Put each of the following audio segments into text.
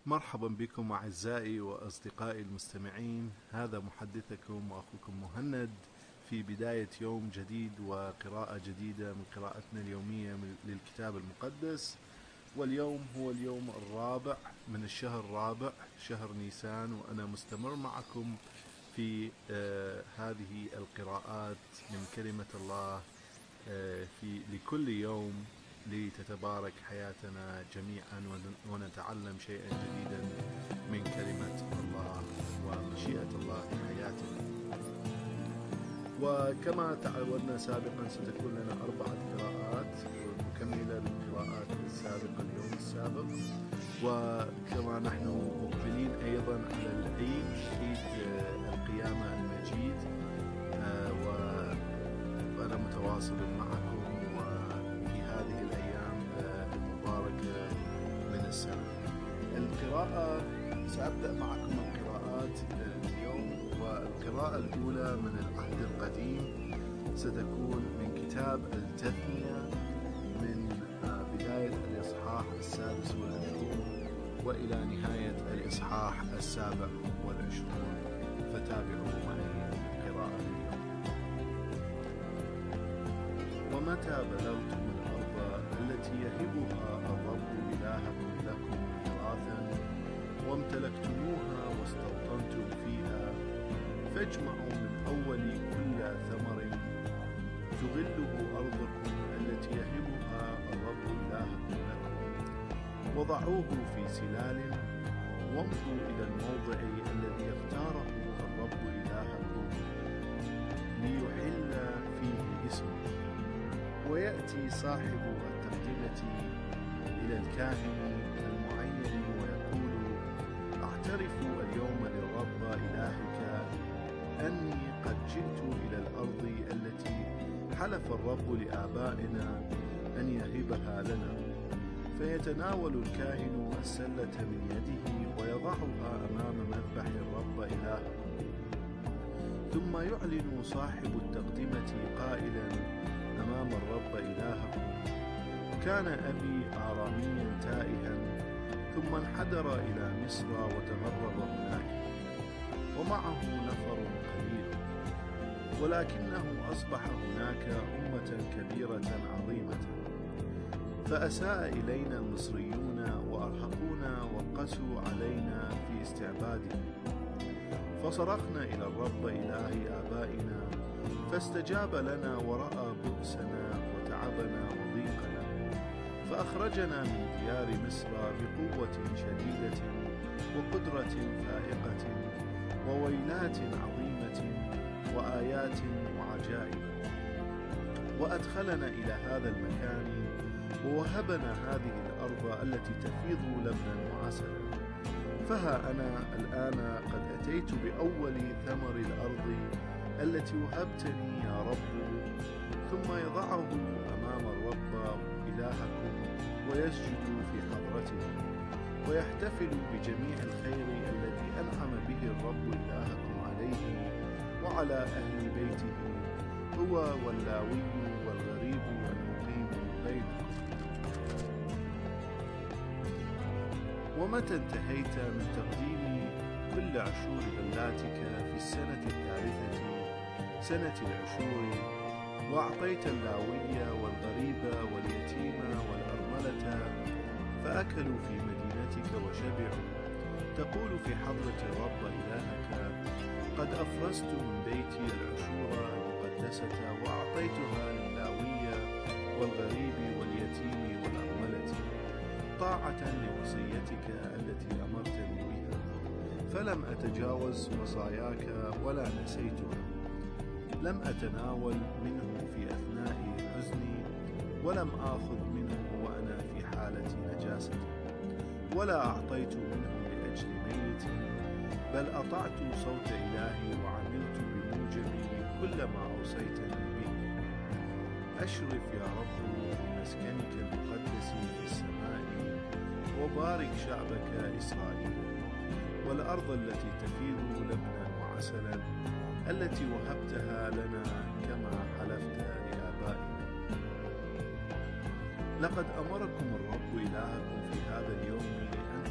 مرحبا بكم أعزائي وأصدقائي المستمعين. هذا محدثكم وأخوكم مهند في بداية يوم جديد وقراءة جديدة من قراءتنا اليومية للكتاب المقدس. واليوم هو اليوم الرابع من الشهر الرابع، شهر نيسان، وأنا مستمر معكم في هذه القراءات من كلمة الله في لكل يوم لتتبارك حياتنا جميعا ونتعلم شيئا جديدا من كلمة الله ومشيئة الله في حياتنا. وكما تعودنا سابقا ستكون لنا 4 قراءات مكملة للقراءات السابقة اليوم السابق. وكما نحن مقبلين أيضا على العيد، عيد القيامة المجيد، وأنا متواصل معكم في هذه الأيام المباركة من السنة. القراءة سأبدأ معكم القراءات اليوم، والقراءة الأولى من العهد القديم ستكون من كتاب التثنية من بداية الإصحاح 26 وإلى نهاية الإصحاح 27. فتابعوا معي القراءة اليوم. ومتى بلغتم الأرض التي يهبها الرب إلهكم لكم ميراثا وامتلكتموها واستوطنتم فيها، فاجمعوا من أول كل ثمر تغله أرضكم التي يهبها الرب إلهكم لكم، وضعوه في سلال، وامضوا إلى الموضع الذي اختاره الرب إلهكم ليحل فيه اسمه. ويأتي صاحب التقدمة إلى الكاهن المعين ويقول: أعترف اليوم للرب إلهك أني قد جئت إلى الأرض التي حلف الرب لآبائنا أن يهبها لنا. فيتناول الكاهن السلة من يده ويضعها أمام مذبح الرب إلهه. ثم يعلن صاحب التقدمة قائلا أمام الرب إلهكم: كان أبي آراميا تائها، ثم انحدر إلى مصر وتغرب هناك، ومعه نفر قليل، ولكنه أصبح هناك أمة كبيرة عظيمة. فأساء إلينا المصريون وأرهقونا وقسوا علينا في استعبادنا. فصرخنا إلى الرب إله آبائنا، فاستجاب لنا ورأى بؤسنا وتعبنا وضيقنا، فأخرجنا من ديار مصر بقوة شديدة وقدرة فائقة وويلات عظيمة وآيات وعجائب، وأدخلنا إلى هذا المكان ووهبنا هذه الأرض التي تفيض لبنا وعسلا. فها أنا الآن قد أتيت بأول ثمر الأرض التي وهبتني يا رب. ثم يضعه أمام الرب إلهكم ويسجد في حضرته ويحتفل بجميع الخير الذي أنعم به الرب إلهكم عليه وعلى أهل بيته، هو واللاوي والغريب المقيم بينكم. ومتى انتهيت من تقديم كل عشور غلاتك في السنة 3 سنة العشور، وأعطيت اللاوي والغريب واليتيم والأرملة، فأكلوا في مدينتك وشبعوا، تقول في حضرة الرب إلهك: قد أفرزت من بيتي العشور المقدسة وأعطيتها للاوي والغريب واليتيم والأرملة، طاعة لوصيتك التي أمرتني بها. فلم أتجاوز وصاياك ولا نسيتها. لم أتناول منه في أثناء حزني، ولم آخذ منه وأنا في حالة نجاسة، ولا أعطيت منه لأجل ميت، بل أطعت صوت إلهي وعملت بموجب كل ما أوصيتني به. أشرف يا رب بمسكنك المقدس في السماء، وبارك شعبك إسرائيل، والأرض التي تفيض لبنا وعسلا التي وهبتها لنا كما حلفت لآبائنا. لقد أمركم الرب إلهكم في هذا اليوم أن تمارسوا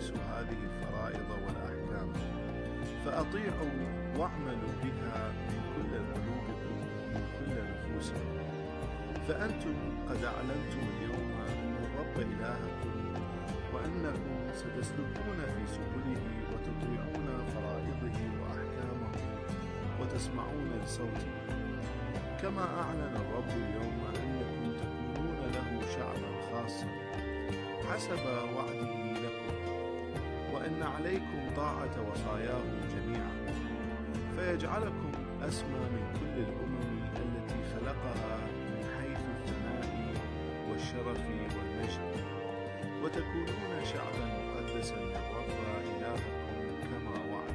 تمارسوا هذه الفرائض والأحكام، فأطيعوا واعملوا بها من كل قلوبكم ومن كل نفوسكم، فأنتم قد أعلنتم اليوم أن الرب إلهكم، وأنكم ستسلكون في سبله وتطيعون فرائضه وأحكامه وتسمعون لصوته، كما أعلن الرب اليوم أنكم تكونون له شعبا خاصا حسب وعده لكم، وأن عليكم طاعة وصاياه جميعا، فيجعلكم أسمى من كل الأمم التي خلقها من حيث الثناء والشرف والمجد، وتكونون شعبا مقدسا للرب إلهكم كما وعد.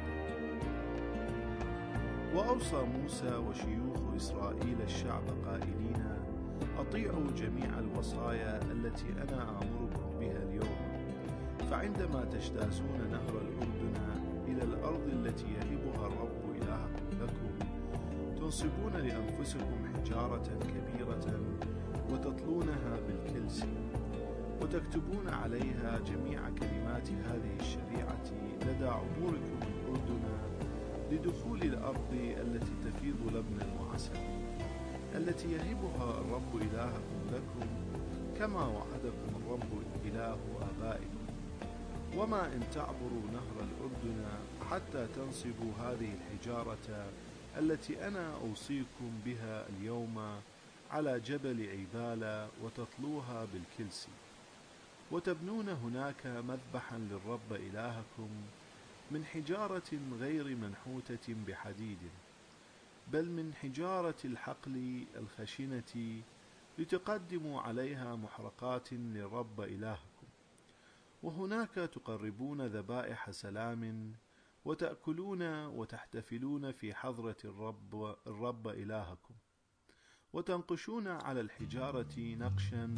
وأوصى موسى وشيوخ إسرائيل الشعب قائلين: أطيعوا جميع الوصايا التي أنا آمركم بها اليوم، فعندما تجتازون نهر الأردن إلى الأرض التي يهبها الرب إلهكم لكم، تنصبون لأنفسكم حجارة كبيرة وتطلونها بالكلس، وتكتبون عليها جميع كلمات هذه الشريعة لدى عبوركم الأردن لدخول الأرض التي تفيض لبنا وعسلا، التي يهبها الرب إلهكم لكم كما وعدكم الرب إله آبائكم. وما إن تعبروا نهر الأردن حتى تنصبوا هذه الحجارة التي أنا أوصيكم بها اليوم على جبل عبالة وتطلوها بالكلس، وتبنون هناك مذبحا للرب إلهكم من حجارة غير منحوتة بحديد، بل من حجارة الحقل الخشنة، لتقدموا عليها محرقات للرب إلهكم. وهناك تقربون ذبائح سلام وتأكلون وتحتفلون في حضرة الرب إلهكم، وتنقشون على الحجارة نقشا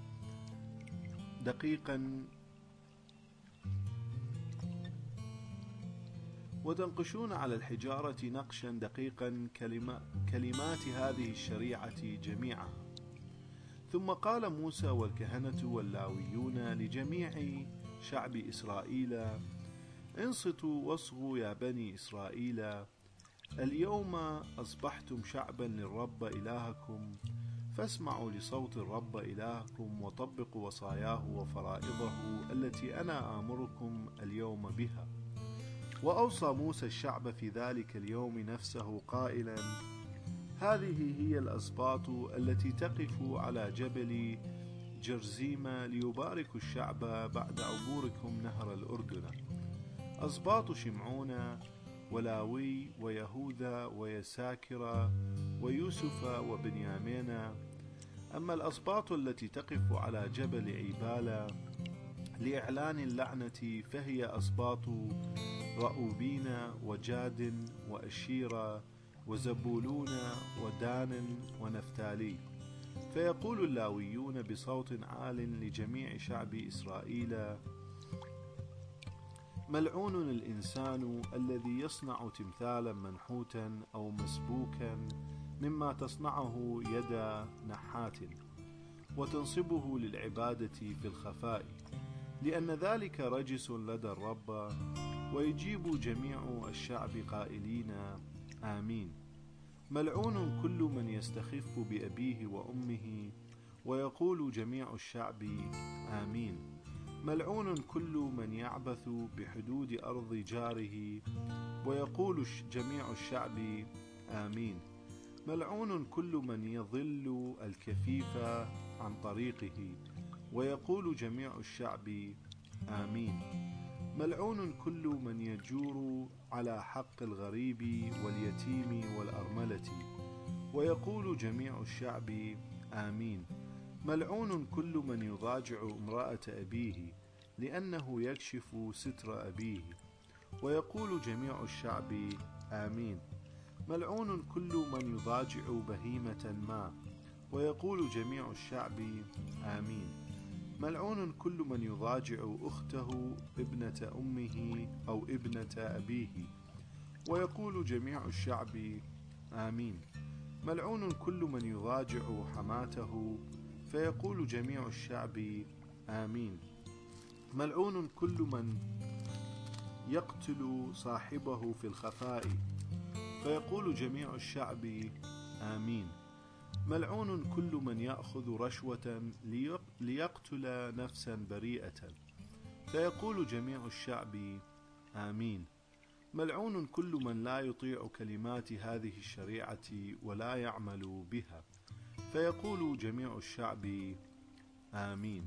دقيقا كلمات هذه الشريعة جميعها. ثم قال موسى والكهنة واللاويون لجميع شعب إسرائيل: انصتوا واصغوا يا بني إسرائيل، اليوم أصبحتم شعبا للرب إلهكم، فاسمعوا لصوت الرب إلهكم وطبقوا وصاياه وفرائضه التي أنا آمركم اليوم بها. وأوصى موسى الشعب في ذلك اليوم نفسه قائلا: هذه هي الأسباط التي تقف على جبل جرزيم ليباركوا الشعب بعد عبوركم نهر الأردن: أسباط شمعون ولاوي ويهوذا ويساكر ويوسف وبنيامين. أما الأسباط التي تقف على جبل عبالة لإعلان اللعنة فهي أسباط رأوبين وجاد وأشيرة وزبولون ودان ونفتالي. فيقول اللاويون بصوت عال لجميع شعب إسرائيل: ملعون الإنسان الذي يصنع تمثالا منحوتا أو مسبوكا مما تصنعه يد نحات وتنصبه للعبادة في الخفاء، لأن ذلك رجس لدى الرب. ويجيب جميع الشعب قائلين: آمين. ملعون كل من يستخف بأبيه وأمه. ويقول جميع الشعب: آمين. ملعون كل من يعبث بحدود أرض جاره. ويقول جميع الشعب: آمين. ملعون كل من يضل الكفيف عن طريقه. ويقول جميع الشعب: آمين. ملعون كل من يجور على حق الغريب واليتيم والأرملة. ويقول جميع الشعب: آمين. ملعون كل من يضاجع امرأة أبيه لأنه يكشف ستر أبيه. ويقول جميع الشعب: آمين. ملعون كل من يضاجع بهيمة ما. ويقول جميع الشعب: آمين. ملعون كل من يضاجع أخته ابنة أمه أو ابنة أبيه. ويقول جميع الشعب: آمين. ملعون كل من يضاجع حماته. فيقول جميع الشعب: آمين. ملعون كل من يقتل صاحبه في الخفاء، فيقول جميع الشعب آمين. ملعون كل من يأخذ رشوة ليقتل نفسا بريئة، فيقول جميع الشعب آمين. ملعون كل من لا يطيع كلمات هذه الشريعة ولا يعمل بها، فيقول جميع الشعب آمين.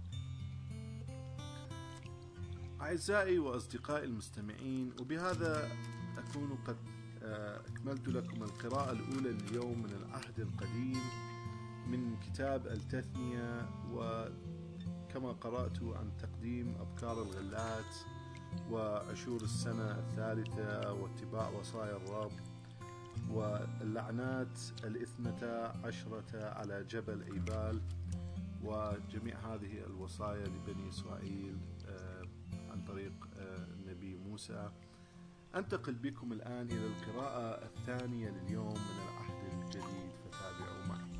أعزائي وأصدقائي المستمعين، وبهذا أكون قد أكملت لكم القراءة الأولى اليوم من العهد القديم من كتاب التثنية، وكما قرأت عن تقديم أبكار الغلات وعشور السنة الثالثة واتباع وصايا الرب واللعنات 12 على جبل إيبال وجميع هذه الوصايا لبني إسرائيل عن طريق النبي موسى. أنتقل بكم الآن إلى القراءة الثانية لليوم من العهد الجديد، فتابعوا معي.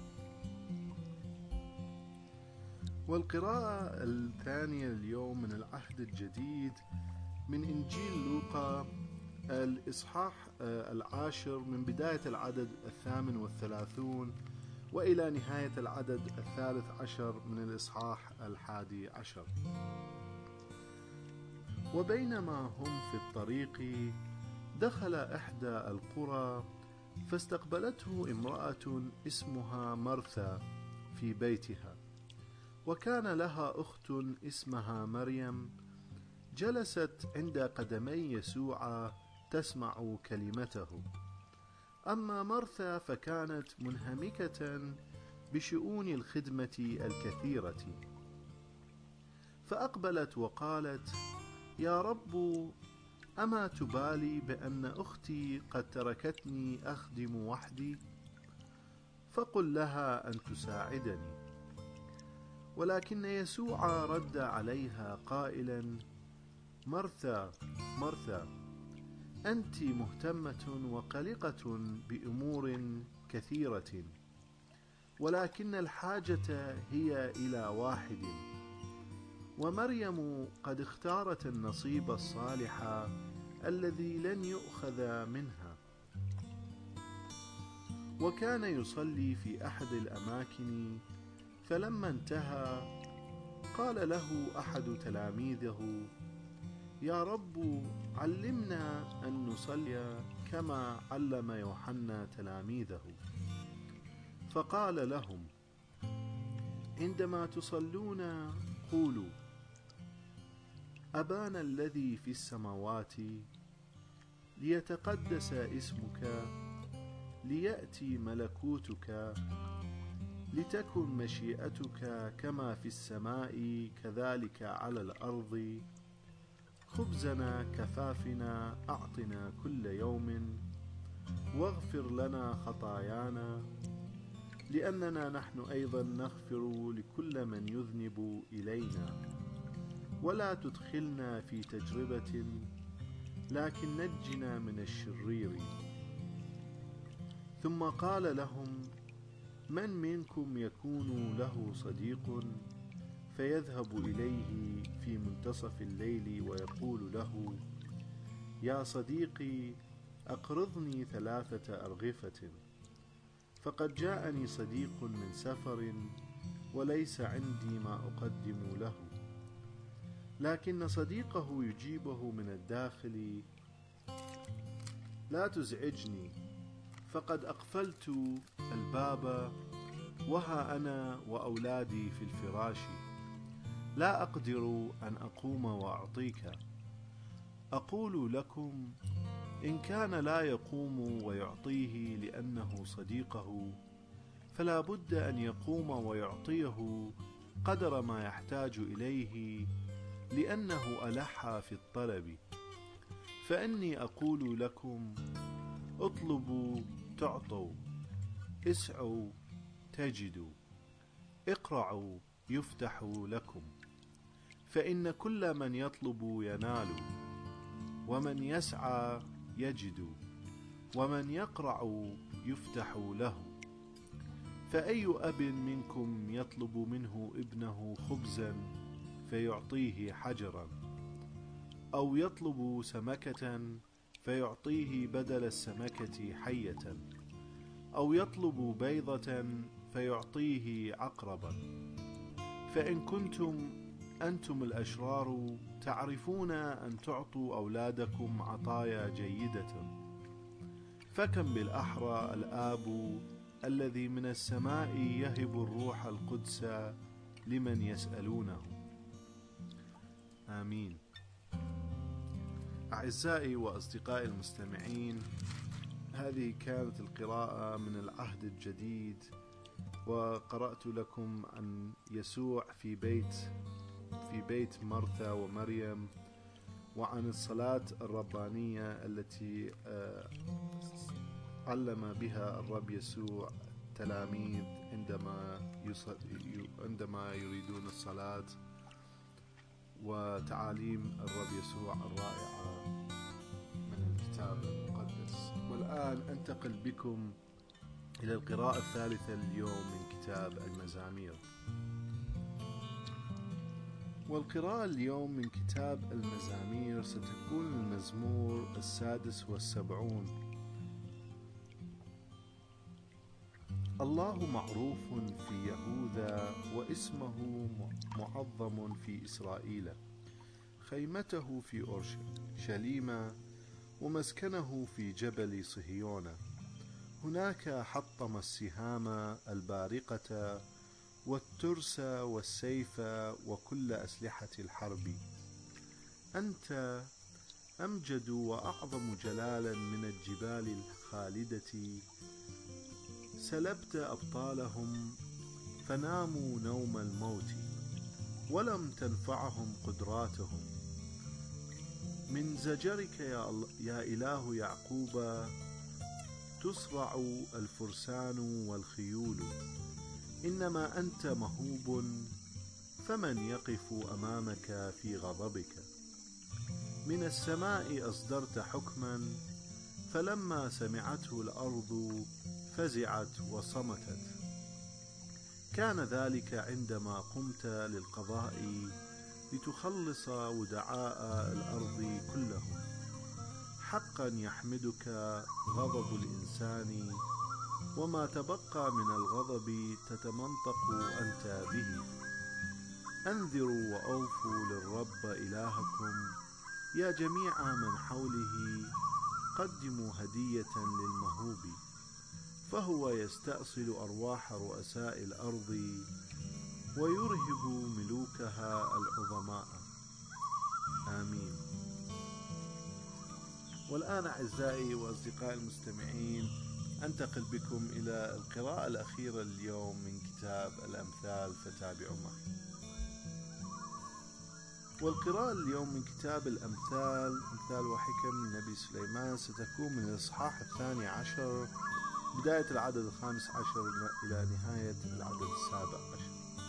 والقراءة الثانية لليوم من العهد الجديد من إنجيل لوقا الإصحاح 10 من بداية العدد 38 وإلى نهاية العدد 13 من الإصحاح 11. وبينما هم في الطريق دخل إحدى القرى، فاستقبلته امرأة اسمها مرثا في بيتها، وكان لها أخت اسمها مريم جلست عند قدمي يسوع تسمع كلمته. أما مرثا فكانت منهمكة بشؤون الخدمة الكثيرة، فأقبلت وقالت: يا رب، أما تبالي بأن أختي قد تركتني أخدم وحدي؟ فقل لها أن تساعدني. ولكن يسوع رد عليها قائلا: مرثا مرثا، أنت مهتمة وقلقة بأمور كثيرة، ولكن الحاجة هي إلى واحد، ومريم قد اختارت النصيب الصالح الذي لن يؤخذ منها. وكان يصلي في أحد الأماكن، فلما انتهى قال له أحد تلاميذه: يا رب، علمنا أن نصلي كما علم يوحنا تلاميذه. فقال لهم: عندما تصلون قولوا: أبانا الذي في السماوات، ليتقدس اسمك، ليأتي ملكوتك، لتكن مشيئتك كما في السماء كذلك على الأرض. خبزنا كفافنا أعطنا كل يوم، واغفر لنا خطايانا لأننا نحن أيضا نغفر لكل من يذنب إلينا، ولا تدخلنا في تجربة، لكن نجنا من الشرير. ثم قال لهم: من منكم يكون له صديق فيذهب إليه في منتصف الليل ويقول له: يا صديقي، أقرضني 3 أرغفة، فقد جاءني صديق من سفر وليس عندي ما أقدم له. لكن صديقه يجيبه من الداخل: لا تزعجني، فقد أقفلت الباب، وها أنا وأولادي في الفراش، لا أقدر أن أقوم وأعطيك. أقول لكم، إن كان لا يقوم ويعطيه لأنه صديقه، فلا بد أن يقوم ويعطيه قدر ما يحتاج إليه، لأنه ألح في الطلب. فإني أقول لكم: اطلبوا تعطوا، اسعوا تجدوا، اقرعوا يفتح لكم. فإن كل من يطلب ينال، ومن يسعى يجد، ومن يقرع يفتح له. فأي أب منكم يطلب منه ابنه خبزا فيعطيه حجرا، أو يطلب سمكة فيعطيه بدل السمكة حية، أو يطلب بيضة فيعطيه عقربا. فإن كنتم أنتم الأشرار تعرفون أن تعطوا أولادكم عطايا جيدة، فكم بالأحرى الآب الذي من السماء يهب الروح القدس لمن يسألونه. آمين. أعزائي وأصدقائي المستمعين، هذه كانت القراءة من العهد الجديد، وقرأت لكم عن يسوع في بيت مرثا ومريم، وعن الصلاة الربانية التي علم بها الرب يسوع التلاميذ عندما يريدون الصلاة، وتعاليم الرب يسوع الرائعة من الكتاب المقدس. والآن أنتقل بكم إلى القراءة الثالثة اليوم من كتاب المزامير. والقراءة اليوم من كتاب المزامير ستكون المزمور 76. الله معروف في يهوذا، واسمه معظم في إسرائيل. خيمته في أورشليم، ومسكنه في جبل صهيون. هناك حطم السهام البارقة والترس والسيف وكل أسلحة الحرب. أنت أمجد وأعظم جلالا من الجبال الخالدة. سلبت أبطالهم فناموا نوم الموت، ولم تنفعهم قدراتهم. من زجرك يا إله يعقوب تصرع الفرسان والخيول. إنما أنت مهوب، فمن يقف أمامك في غضبك؟ من السماء أصدرت حكما، فلما سمعته الأرض فزعت وصمتت. كان ذلك عندما قمت للقضاء لتخلص ودعاء الأرض كلهم. حقا يحمدك غضب الإنسان، وما تبقى من الغضب تتمنطق أنت به. أنذروا وأوفوا للرب إلهكم، يا جميع من حوله قدموا هدية للمهوب. فهو يستأصل أرواح رؤساء الأرض، ويرهب ملوكها العظماء. آمين. والآن أعزائي وأصدقائي المستمعين، أنتقل بكم إلى القراءة الأخيرة اليوم من كتاب الأمثال، فتابعوا معي. والقراءة اليوم من كتاب الأمثال، أمثال وحكم من نبي سليمان، ستكون من الإصحاح 12 بداية العدد 15 إلى نهاية العدد 17.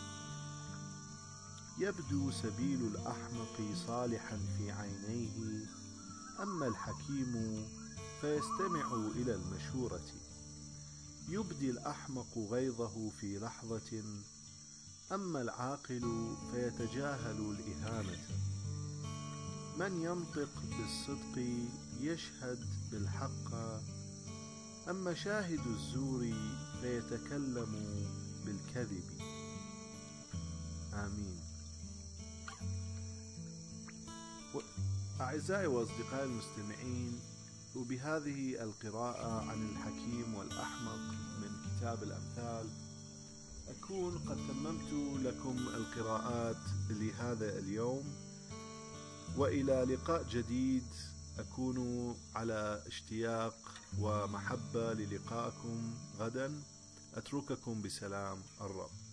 يبدو سبيل الأحمق صالحا في عينيه، أما الحكيم فيستمع إلى المشورة. يبدي الأحمق غيظه في لحظة، أما العاقل فيتجاهل الإهانة. من ينطق بالصدق يشهد بالحق، أما شاهد الزور فيتكلم بالكذب. آمين. أعزائي وأصدقائي المستمعين، وبهذه القراءة عن الحكيم والأحمق من كتاب الأمثال أكون قد تممت لكم القراءات لهذا اليوم، وإلى لقاء جديد. أكون على اشتياق ومحبة للقائكم غدا. أترككم بسلام الرب.